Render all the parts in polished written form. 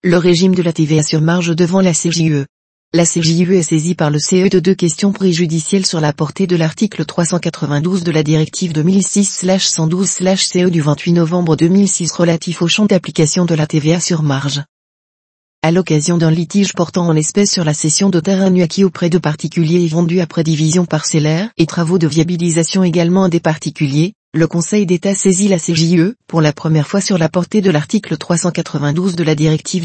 Le régime de la TVA sur marge devant la CJUE. La CJUE est saisie par le CE de deux questions préjudicielles sur la portée de l'article 392 de la directive 2006/112/CE du 28 novembre 2006 relatif au champ d'application de la TVA sur marge. À l'occasion d'un litige portant en espèces sur la cession de terrains nus acquis auprès de particuliers et vendus après division parcellaire et travaux de viabilisation également à des particuliers, le Conseil d'État saisit la CJUE, pour la première fois sur la portée de l'article 392 de la directive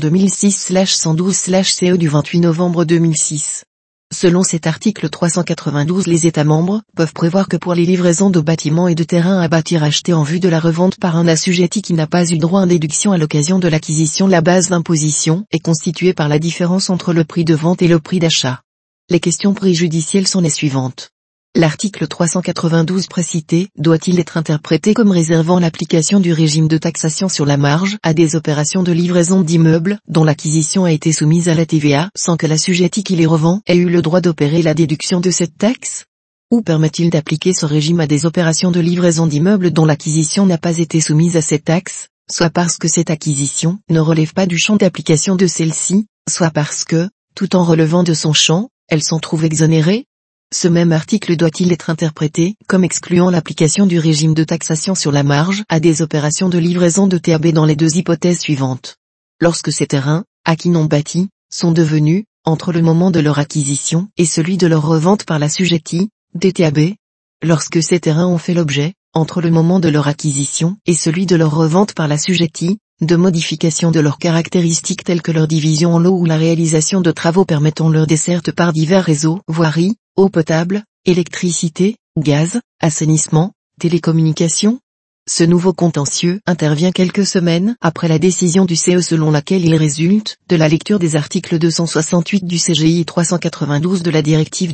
2006/112/CE du 28 novembre 2006. Selon cet article 392, les États membres peuvent prévoir que pour les livraisons de bâtiments et de terrains à bâtir achetés en vue de la revente par un assujetti qui n'a pas eu droit à déduction à l'occasion de l'acquisition, la base d'imposition est constituée par la différence entre le prix de vente et le prix d'achat. Les questions préjudicielles sont les suivantes. L'article 392 précité doit-il être interprété comme réservant l'application du régime de taxation sur la marge à des opérations de livraison d'immeubles dont l'acquisition a été soumise à la TVA sans que l'assujetti qui les revend ait eu le droit d'opérer la déduction de cette taxe? Ou permet-il d'appliquer ce régime à des opérations de livraison d'immeubles dont l'acquisition n'a pas été soumise à cette taxe, soit parce que cette acquisition ne relève pas du champ d'application de celle-ci, soit parce que, tout en relevant de son champ, elle s'en trouve exonérée? Ce même article doit-il être interprété comme excluant l'application du régime de taxation sur la marge à des opérations de livraison de TAB dans les deux hypothèses suivantes. Lorsque ces terrains, acquis non bâtis, sont devenus, entre le moment de leur acquisition et celui de leur revente par l'assujetti, des TAB. Lorsque ces terrains ont fait l'objet, entre le moment de leur acquisition et celui de leur revente par l'assujetti, de modifications de leurs caractéristiques telles que leur division en lots ou la réalisation de travaux permettant leur desserte par divers réseaux, voirie, eau potable, électricité, gaz, assainissement, télécommunications. Ce nouveau contentieux intervient quelques semaines après la décision du CE selon laquelle il résulte de la lecture des articles 268 du CGI et 392 de la directive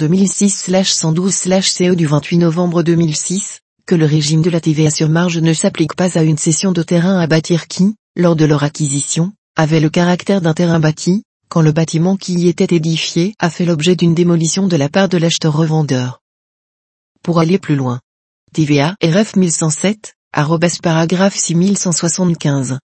2006/112/CE du 28 novembre 2006, que le régime de la TVA sur marge ne s'applique pas à une cession de terrain à bâtir qui, lors de leur acquisition, avait le caractère d'un terrain bâti, quand le bâtiment qui y était édifié a fait l'objet d'une démolition de la part de l'acheteur-revendeur. Pour aller plus loin. TVA RF 1107, paragraphe 6175.